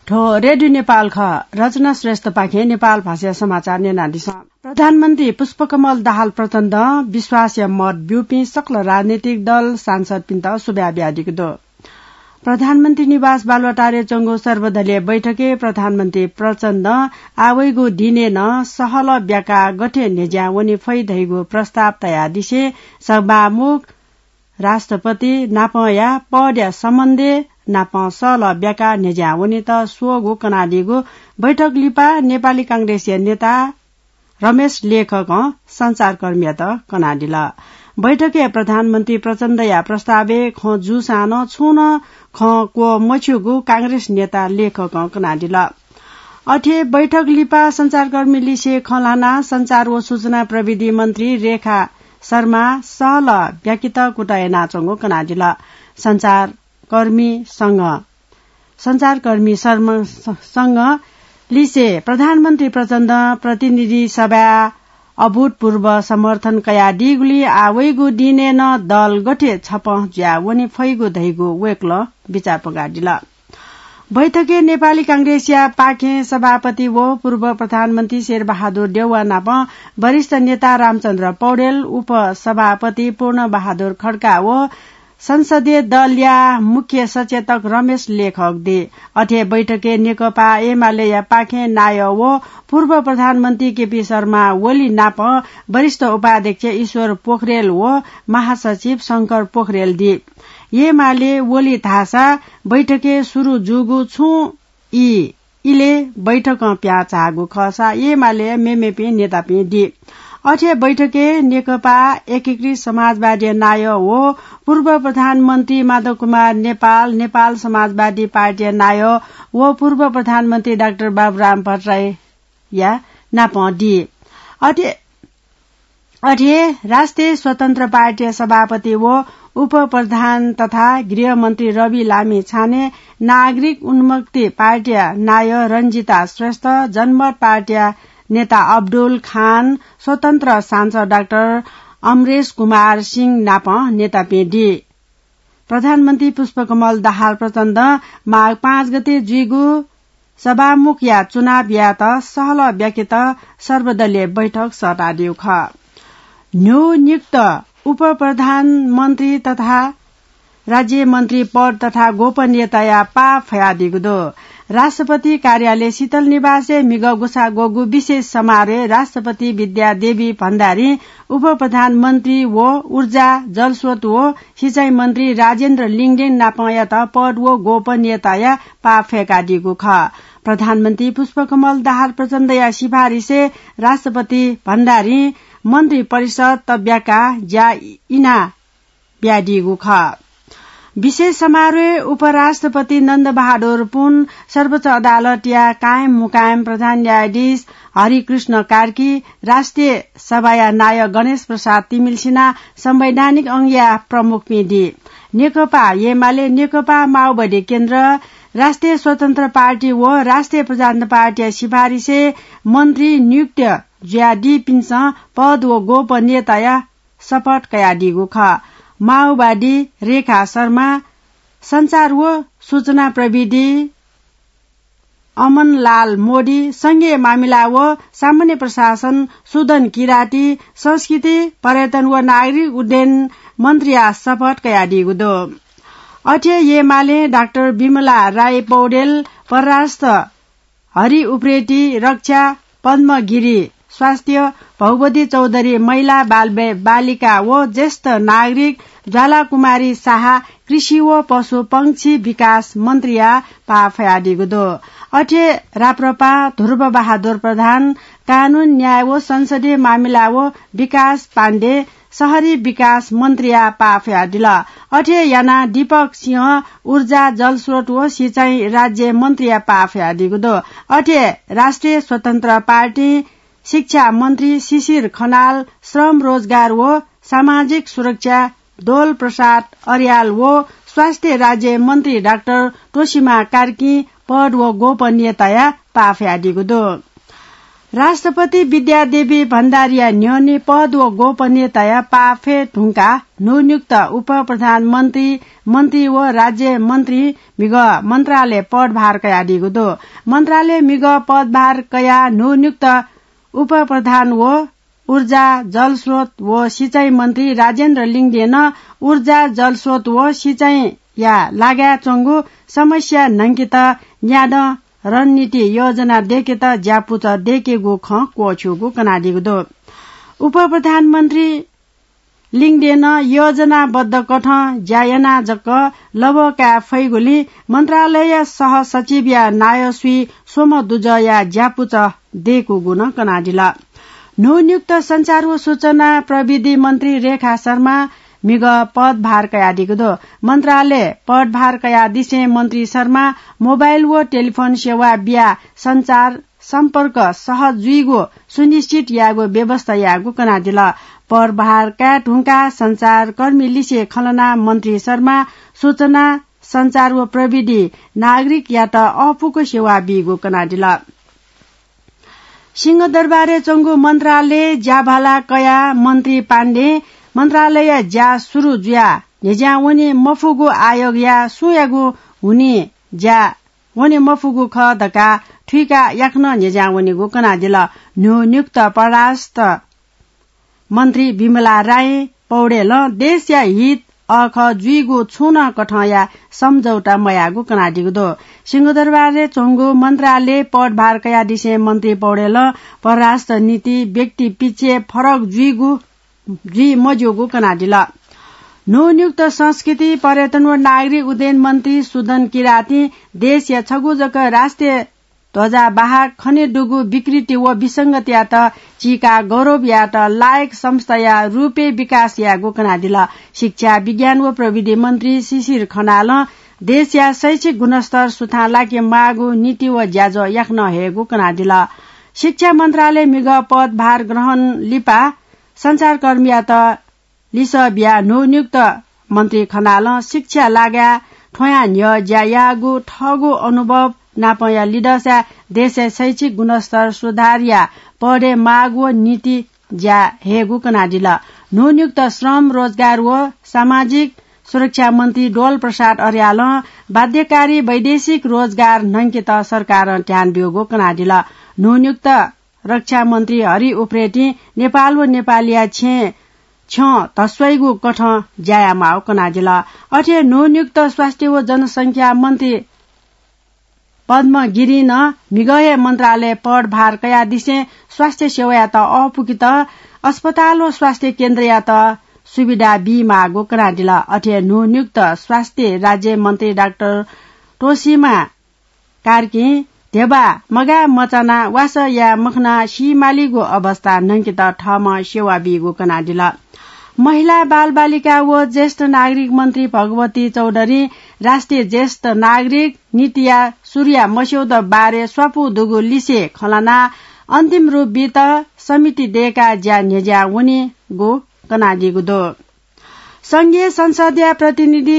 ठो रेडियो नेपाल ख रचना श्रेष्ठ पाखे नेपाल भाषा समाचार नेनादिस प्रधानमन्त्री पुष्पकमल दाहाल प्रचण्ड विश्वास मत ब्युपी सक्ल राजनीतिक दल सांसद पिन्त सुब्या ब्यादिक दो प्रधानमन्त्री निवास बालुवाटारे चंगो सर्वदलीय बैठके प्रधानमन्त्री प्रचण्ड आवैगो दिने न सहल ब्याका गठे नेज्या वनी फै धैगो प्रस्ताव तया दिसे सभामुख राष्ट्रपति नापया पड्या सम्बन्धे नाप सल ब्याका नेज्या वनी त सोगो कनाडीगो बैठक लिपा नेपाली कांग्रेसीय नेता रमेश लेखक संचारकर्मी त कनाडीला बैठके प्रधानमन्त्री प्रचण्ड या प्रस्तावे ख जुसान छुन ख को मछुगु कांग्रेस नेता लेखक कनाडीला अठे बैठक लिपा संचारकर्मी लिसे खलाना संचार व सूचना प्रविधि मन्त्री रेखा शर्मा सहल व्याकित कुटाए नाचंगो कनाडीला संचारकर्मी संघ लिसे प्रधानमन्त्री प्रचण्ड प्रतिनिधि सभा अभूतपूर्व समर्थन कया डिगुली आवैगो दिने न दल गठे छप ज्या वनी फैगो धैगो वेक्ल विचार पगाडिला बैठके नेपाली कांग्रेसिया पाखे सभापति वो पूर्व प्रधानमन्त्री शेरबहादुर देउवा नाप वरिष्ठ नेता रामचन्द्र पौडेल उप सभापति पूर्ण बहादुर खड्का वो संसदीय दल या मुख्य सचेतक रमेश लेखक दे अठे बैठके नेकपा एमाले या पाखे नाय वो पूर्व प्रधानमन्त्री केपी शर्मा ओली नाप वरिष्ठ उपाध्यक्ष ईश्वर पोखरेल वो महासचिव शंकर पोखरेल दे एमाले ओली थासा बैठके सुरु जुगु छु इले बैठक प्या चागु खसा एमाले मेमेपी नेतापी दे अठे बैठके नेकपा एकीकृत समाजवादी नाय हो पूर्व प्रधानमन्त्री माधव कुमार नेपाल समाजवादी पार्टी नाय हो पूर्व प्रधानमन्त्री डाक्टर बाबुराम भट्टराई या नापडी अठे राष्ट्रिय स्वतन्त्र पार्टी सभापति हो उप प्रधान तथा गृहमन्त्री रवि लामी छाने नागरिक उन्मुक्ति पार्टी नाय रंजिता श्रेष्ठ जनमत पार्टी नेता अब्दुल खान स्वतन्त्र सांसद डाक्टर अमरेश कुमार सिंह नाप नेता पेडी प्रधानमन्त्री पुष्पकमल दाहाल प्रचण्ड माघ 5 गते जुइगु सभामुख या चुनाव या त सहल व्याकित सर्वदलीय बैठक सटाडियो ख न्यू नियुक्त उप प्रधानमन्त्री तथा राज्य मन्त्री पद तथा गोपनीयता या पा फयादिगुदो राष्ट्रपति कार्यालय शीतल निवासे मिगगुसा गोगु विशेष समारोह राष्ट्रपति विद्या देवी भण्डारी उप प्रधानमन्त्री वो ऊर्जा जलस्रोत वो सिंचाई मन्त्री राजेन्द्र लिङदेन नापया त पद वो गोपनीयता या पा फेकादिगु ख प्रधानमन्त्री पुष्पकमल दाहाल प्रचण्ड या सिफारिसे राष्ट्रपति भण्डारी मन्त्री परिषद तब्याका ज्या इना ब्यादिगु ख विशेष समारोह उपराष्ट्रपति नन्द बहादुर पुन सर्वोच्च अदालत या कायम मुकायम प्रधान न्यायाधीश हरिकृष्ण कार्की राष्ट्रिय सभा नायक गणेश प्रसाद तिमिल सिन्हा संवैधानिक अंग या प्रमुख पिडी नेकपा एमाले नेकपा माओवादी केन्द्र राष्ट्रिय स्वतन्त्र पार्टी व राष्ट्रिय प्रजातन्त्र पार्टी सिफारिसे मन्त्री नियुक्त ज्यादी पिन्स पद व गोपनीयता या शपथ कयादिगु ख माओवादी रेखा शर्मा संचार व सूचना प्रविधि अमनलाल मोदी संघीय मामिला व सामान्य प्रशासन सुदन किराती संस्कृति पर्यटन व नागरिक उड्डयन मन्त्री शपथ कयादिगुदो अठे एमाले डाक्टर विमला राय पौडेल परराष्ट्र हरि उप्रेती रक्षा पद्मगिरी स्वास्थ्य भगवती चौधरी महिला बालिका व ज्येष्ठ नागरिक ज्वाला कुमारी शाह कृषि व पशु पंक्षी विकास मन्त्री पाफयादिगुदो अठे राप्रपा ध्रुव बहादुर प्रधान कानून न्याय व संसदीय मामिला व विकास पाण्डे शहरी विकास मन्त्री पाफयादिला अठे याना दीपक सिंह ऊर्जा जलस्रोत व सिंचाई राज्य मन्त्री पाफयादिगुदो अठे राष्ट्रिय स्वतन्त्र पार्टी शिक्षा मन्त्री शिशिर खनाल श्रम रोजगार व सामाजिक सुरक्षा दोल प्रसाद अर्याल व स्वास्थ्य राज्य मन्त्री डाक्टर तोसिमा कार्की पद व गोपनीयता पाफयादिगुदो राष्ट्रपति विद्यादेवी भण्डारिया न्योनी पद व गोपनीयता पाफे ढुङ्का नवनियुक्त उप प्रधानमन्त्री मन्त्री व राज्य मन्त्री मिग मन्त्रालय पदभार कया दिगुदो मन्त्रालय मिग पदभार कया नवनियुक्त उप प्रधान व ऊर्जा जलस्रोत व सिंचाई मन्त्री राजेन्द्र लिङदेन ऊर्जा जलस्रोत व सिंचाई या लाग्या चंगु समस्या नंकित न्याद रणनीति योजना देखेत ज्यापुच देखेगो ख कोछुगु कनादिगुदो उप प्रधानमन्त्री लिङदेन योजनाबद्ध कठ ज्यायना जक लबका फैगुली मन्त्रालय सह सचिव या नायस्वी सोमदुज या ज्यापुच देको गुण कनादिला नवनियुक्त संचार व सूचना प्रविधि मन्त्री रेखा शर्मा मिग पदभार कया दिगुदो मन्त्रालय पदभार कया दिसे मन्त्री शर्मा मोबाइल व टेलिफोन सेवा बिया संचार सम्पर्क सहज जुइगो सुनिश्चित यागो व्यवस्था यागो कनादिला पदभार का ढुङ्का संचार कर्मी लिसे खलना मन्त्री शर्मा सूचना संचार व प्रविधि नागरिक या त अपुको सेवा बिगो कनादिला सिंहदरबारे चंगु मन्त्रालय ज्याभाला कया मन्त्री पाण्डे मन्त्रालय ज्या सुरु ज्या ज्या वनी मफुगु आयोग या सुयागु हुने ज्या वनी मफुगु ख धका ठुका याख्न ज्या वनी गु कनादिला नियुक्त परराष्ट्र मन्त्री विमला राय पौडेल देश या हित अख जुइगु छुन कठया सम्झौता मयागु कनादिगुदो सिंहदरबारे चंगु मन्त्रालय पदभार कया दिसे मन्त्री पौडेल परराष्ट्र नीति व्यक्ति पिछे फरक जुइ मजोगु कनादिला नवनियुक्त संस्कृति पर्यटन व नागरिक उड्डयन मन्त्री सुदन किराती देश या छगुजक राष्ट्रिय ध्वजा बाहक खनेडुगु विकृति व विसंगति या त चिका गौरव या त लायक संस्था या रूपे विकास या गोकनादिला शिक्षा विज्ञान व प्रविधि मन्त्री शिशिर खनाल देश या शैक्षिक गुणस्तर सुधारला के मागु नीति व ज्याजो याख्न हेगु कनादिला शिक्षा मन्त्रालय मिग पदभार ग्रहण लिपा संचारकर्मी या त लिस बिया नवनियुक्त मन्त्री खनाल शिक्षा लाग्या ठोया न्य ज्यायागु ठगु अनुभव नापया लिडसा देश शैक्षिक गुणस्तर सुधार या पढे माग व नीति ज्या हेगु कनादिला नवनियुक्त श्रम रोजगार व सामाजिक सुरक्षा मन्त्री डोल प्रसाद अर्याल बाध्यकारी वैदेशिक रोजगार नंकित सरकार ध्यान दियोगो कनादिला नवनियुक्त रक्षा मन्त्री हरि उप्रेती नेपाल व नेपालिया छ तस्वैगु कठ ज्यायामाओ कनादिला अठे नवनियुक्त स्वास्थ्य व जनसंख्या मन्त्री पद्म गिरी न मिगहे मन्त्रालय पदभार कया दिसे स्वास्थ्य सेवा या त अपुकित अस्पताल व स्वास्थ्य केन्द्र या त सुविधा बीमा गोकनादिला अठे नवनियुक्त स्वास्थ्य राज्य मन्त्री डाक्टर टोसीमा कार्की देबा मगा मचना वास या मखना सिमालीगो अवस्था नंकित ठम सेवा बिगो कनादिला महिला बाल बालिका व ज्येष्ठ नागरिक मन्त्री भगवती चौधरी राष्ट्रिय ज्येष्ठ नागरिक नीतिया सूर्य मस्यौदा बारे स्वापु दुगु लिसे खलना अन्तिम रूप बित समिति देका ज्या नेज्या उनी गो कनादिगु दो संघीय संसदीय प्रतिनिधि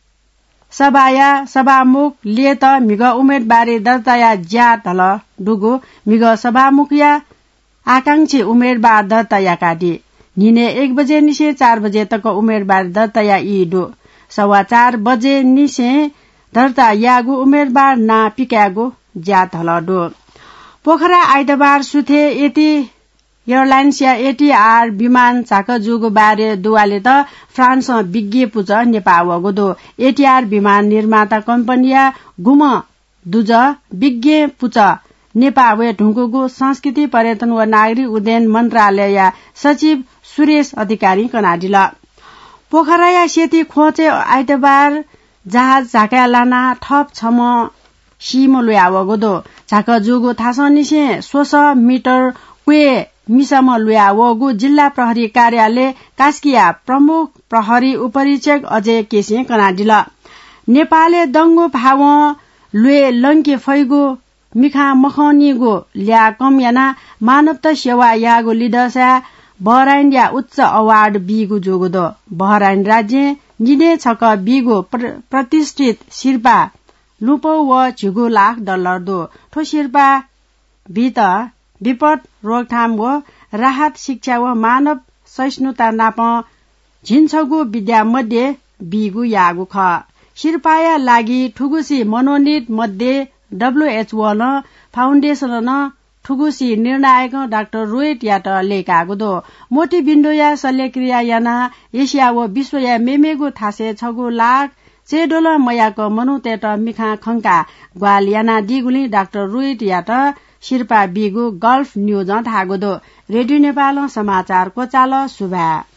सभाया सभामुख लिए त मिग उम्मेदवारी दर्ताया ज्या तल डुगु मिग सभामुखया आकांक्षी उम्मेदवार दर्ताया काटी निने 1 बजे निसे 4 बजे तक उम्मेदवार दर्ताया ईडो 4:15 बजे निसे दर्ता यागु उम्मेदवार ना पिकागो ज्या तल डो पोखरा आइतबार सुथे यति एयरलाइन्स या एटीआर विमान झाकजुगु बारे दुवाले त फ्रान्स विज्ञ पुज नेपावगो दो एटीआर विमान निर्माता कम्पनीया गुम दुज विज्ञ पुज नेपावे ढुङ्गुगु संस्कृति पर्यटन व नागरिक उड्डयन मन्त्रालय या सचिव सुरेश अधिकारी कनाडिला पोखरा या सेती खोचे आइतबार जहाज झाका लाना थप छम सिमो लुयावगो दो झाकजुगु थासनिसे 16 मिटर क्वे मिसम लुयावगु जिल्ला प्रहरी कार्यालय कास्किया प्रमुख प्रहरी उपरीक्षक अजय केसी कनाडिला नेपालले दंगो भाव लुए लंके फैगो मिखा मखनीगो ल्या कमयाना मानवता सेवा यागो लिडसा बहराइन या उच्च अवार्ड बिगु जोगो दो बहराइन राज्य निने छक बिगो प्रतिष्ठित शिर्पा लुपो व झिगु लाख डलर दो ठो शिर्पा बित विपद रोकथाम व राहत शिक्षा व मानव सहिष्णुता नाप झिन्छगु विद्या मध्ये बिगु यागु ख शिरपाया लागि ठुगुसी मनोनीत मध्ये WHO न फाउन्डेशन न ठुगुसी निर्णायक डाक्टर रोहित याट लेकागु दो मोटी बिन्डोया शल्यक्रिया याना एसिया व विश्व या मेमेगु थासे 6 लाख $6 मयाक मनुतेट मिखा खंका ग्वाल याना दिगुली डाक्टर रोहित याट शिरपा बिगु गल्फ न्यूज धागो दो रेडियो नेपाल समाचार कोचाल सुभा